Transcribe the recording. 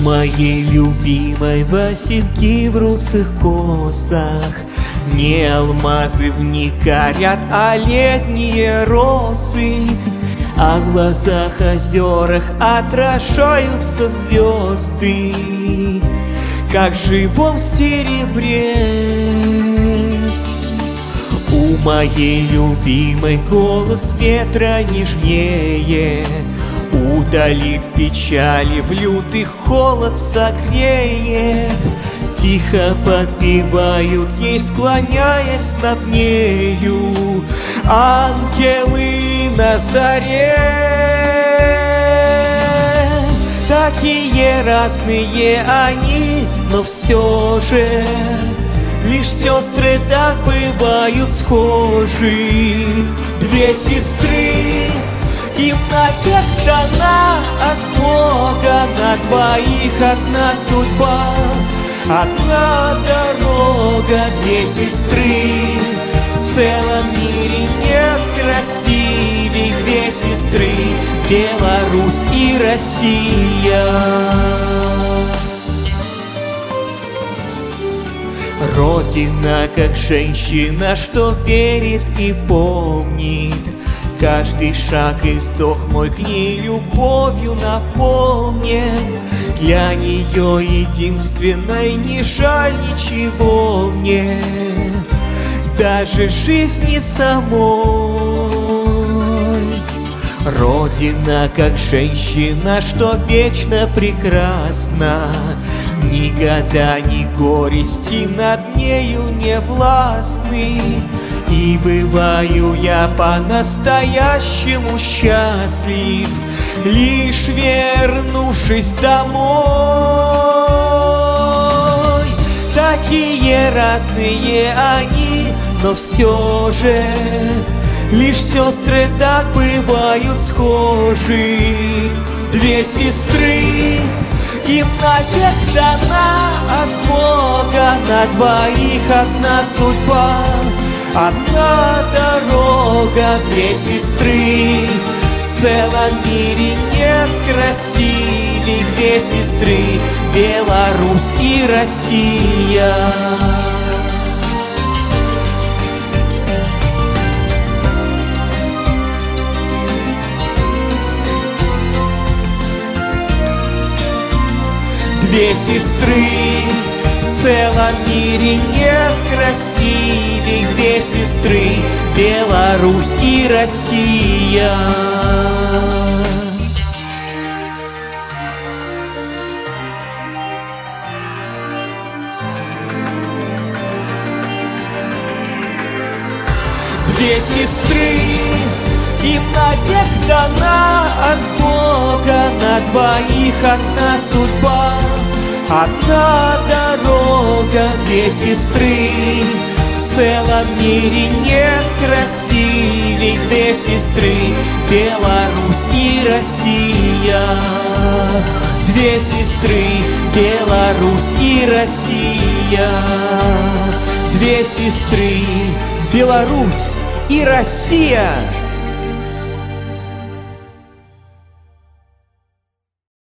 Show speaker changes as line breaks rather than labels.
моей любимой васильки в русых косах не алмазы в них горят, а летние росы. А в глазах озерах отражаются звезды, как в живом серебре. У моей любимой голос ветра нежнее, удалит печали, в лютый холод согреет. Тихо подпевают ей, склоняясь над нею, ангелы на заре. Такие разные они, но все же лишь сестры так бывают схожи. Две сестры, им навек дана от Бога, на двоих одна судьба, одна дорога. Две сестры, в целом мире нет красивей. Две сестры, Беларусь и Россия. Родина, как женщина, что верит и помнит. Каждый шаг и вздох мой к ней любовью наполнен. Для нее единственной не жаль ничего мне, даже жизни самой. Родина, как женщина, что вечно прекрасна. Ни года, ни горести над нею не властны. И бываю я по-настоящему счастлив, лишь вернувшись домой. Такие разные они, но все же лишь сестры так бывают схожи. Две сестры, им навек дана от Бога, на двоих одна судьба, одна дорога. Две сестры, в целом мире нет красивей. Две сестры, Беларусь и Россия. Две сестры, в целом мире нет красивей. Две сестры, Беларусь и Россия. Две сестры, им навек дана от Бога, на двоих одна судьба, одна дорога. Две сестры, в целом мире нет красивей. Две сестры, Беларусь и Россия. Две сестры, Беларусь и Россия. Две сестры, Беларусь и Россия.